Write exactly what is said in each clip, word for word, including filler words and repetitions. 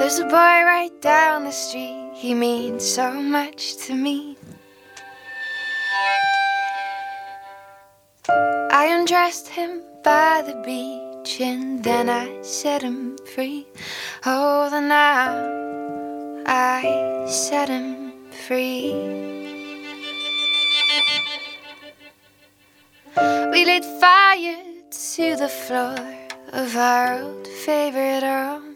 There's a boy right down the street, he means so much to me. I undressed him by the beach and then I set him free. Oh, then now I set him free. We lit fire to the floor of our old favorite room.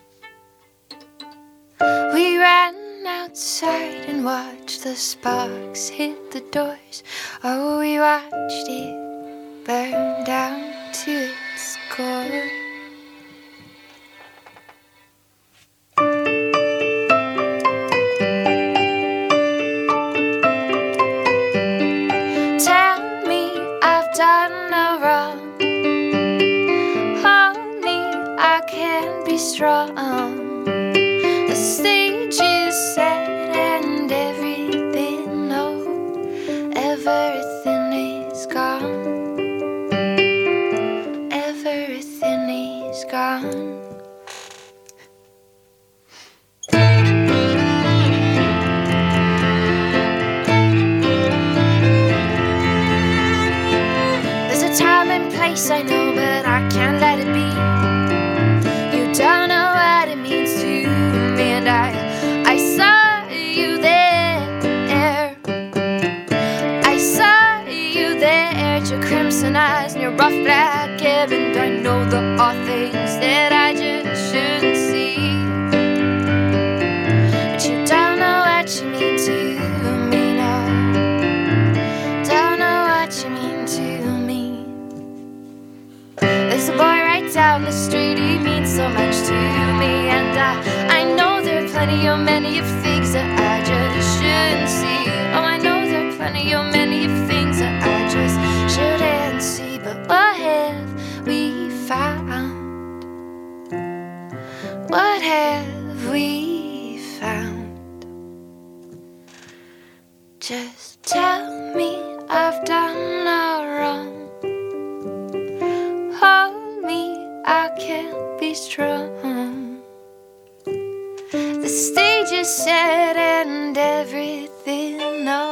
We ran outside and watched the sparks hit the doors. Oh, we watched it burn down to its core. Tell me I've done no wrong. Hold me, I can be strong. The stage is set and everything, no, everything is gone. Everything is gone. There's a time and place I know, but I can't let it be. You don't know what it means to me, and I, I saw you there. I saw you there, your crimson eyes and your rough black hair, and I know there are things that I just shouldn't see. But you don't know what you mean to me now. Don't know what you mean to me. There's a boy right down the street, he means so much to me, and I, I know there are plenty or many of things that I just shouldn't see. Oh, I know there are plenty or many of things that I just shouldn't see. But what have we found? What have we found? Just tell me I've done no wrong. Hold me, I can't be strong. The stage is set and everything, no,